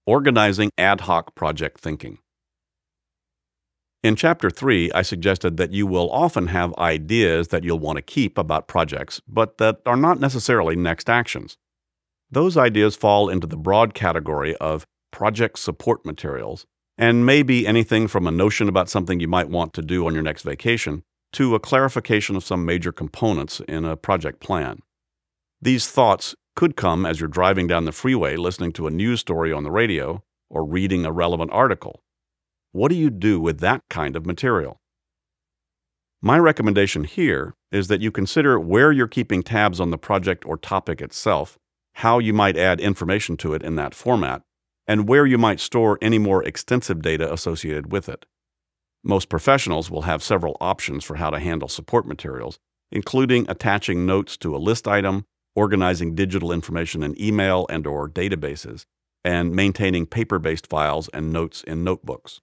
Organizing ad hoc project thinking. In Chapter 3, I suggested that you will often have ideas that you'll want to keep about projects, but that are not necessarily next actions. Those ideas fall into the broad category of project support materials, and may be anything from a notion about something you might want to do on your next vacation to a clarification of some major components in a project plan. These thoughts could come as you're driving down the freeway listening to a news story on the radio or reading a relevant article. What do you do with that kind of material? My recommendation here is that you consider where you're keeping tabs on the project or topic itself, how you might add information to it in that format, and where you might store any more extensive data associated with it. Most professionals will have several options for how to handle support materials, including attaching notes to a list item, organizing digital information in email and/or databases, and maintaining paper-based files and notes in notebooks.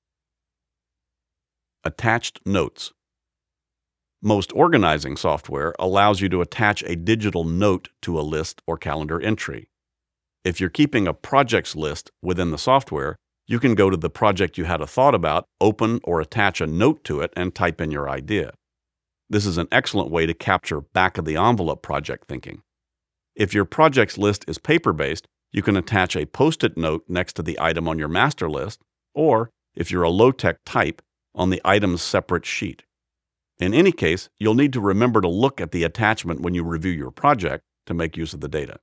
Attached notes. Most organizing software allows you to attach a digital note to a list or calendar entry. If you're keeping a projects list within the software, you can go to the project you had a thought about, open or attach a note to it, and type in your idea. This is an excellent way to capture back-of-the-envelope project thinking. If your projects list is paper-based, you can attach a Post-it note next to the item on your master list, or, if you're a low-tech type, on the item's separate sheet. In any case, you'll need to remember to look at the attachment when you review your project to make use of the data.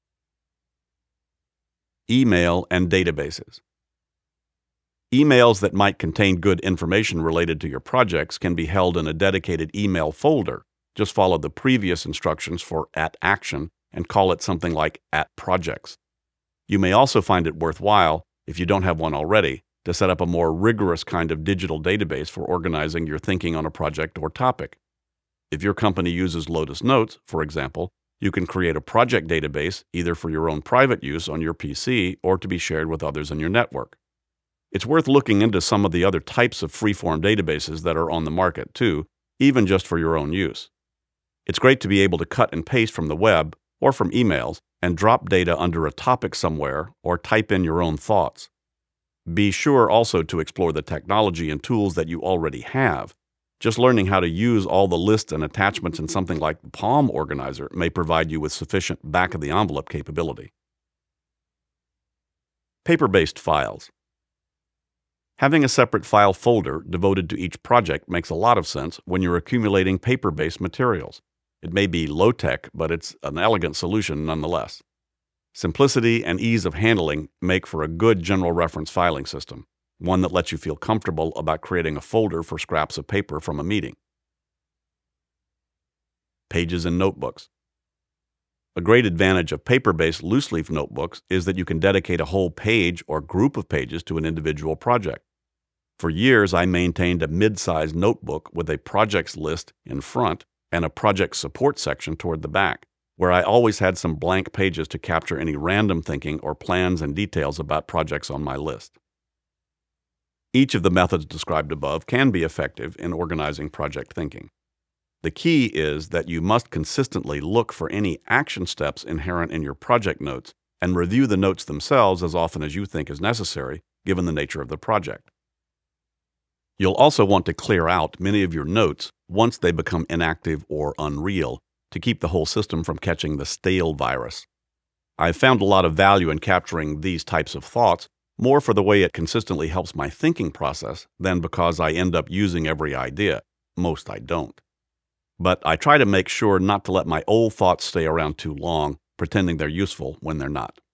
Email and databases. Emails that might contain good information related to your projects can be held in a dedicated email folder. Just follow the previous instructions for @action and call it something like @projects. You may also find it worthwhile, if you don't have one already, to set up a more rigorous kind of digital database for organizing your thinking on a project or topic. If your company uses Lotus Notes, for example, you can create a project database either for your own private use on your PC or to be shared with others in your network. It's worth looking into some of the other types of free-form databases that are on the market too, even just for your own use. It's great to be able to cut and paste from the web or from emails and drop data under a topic somewhere or type in your own thoughts. Be sure also to explore the technology and tools that you already have. Just learning how to use all the lists and attachments in something like the Palm Organizer may provide you with sufficient back-of-the-envelope capability. Paper-based files. Having a separate file folder devoted to each project makes a lot of sense when you're accumulating paper-based materials. It may be low-tech, but it's an elegant solution nonetheless. Simplicity and ease of handling make for a good general reference filing system, one that lets you feel comfortable about creating a folder for scraps of paper from a meeting. Pages and notebooks. A great advantage of paper-based loose-leaf notebooks is that you can dedicate a whole page or group of pages to an individual project. For years, I maintained a mid-sized notebook with a projects list in front and a project support section toward the back, where I always had some blank pages to capture any random thinking or plans and details about projects on my list. Each of the methods described above can be effective in organizing project thinking. The key is that you must consistently look for any action steps inherent in your project notes and review the notes themselves as often as you think is necessary, given the nature of the project. You'll also want to clear out many of your notes once they become inactive or unreal to keep the whole system from catching the stale virus. I've found a lot of value in capturing these types of thoughts, more for the way it consistently helps my thinking process than because I end up using every idea. Most I don't. But I try to make sure not to let my old thoughts stay around too long, pretending they're useful when they're not.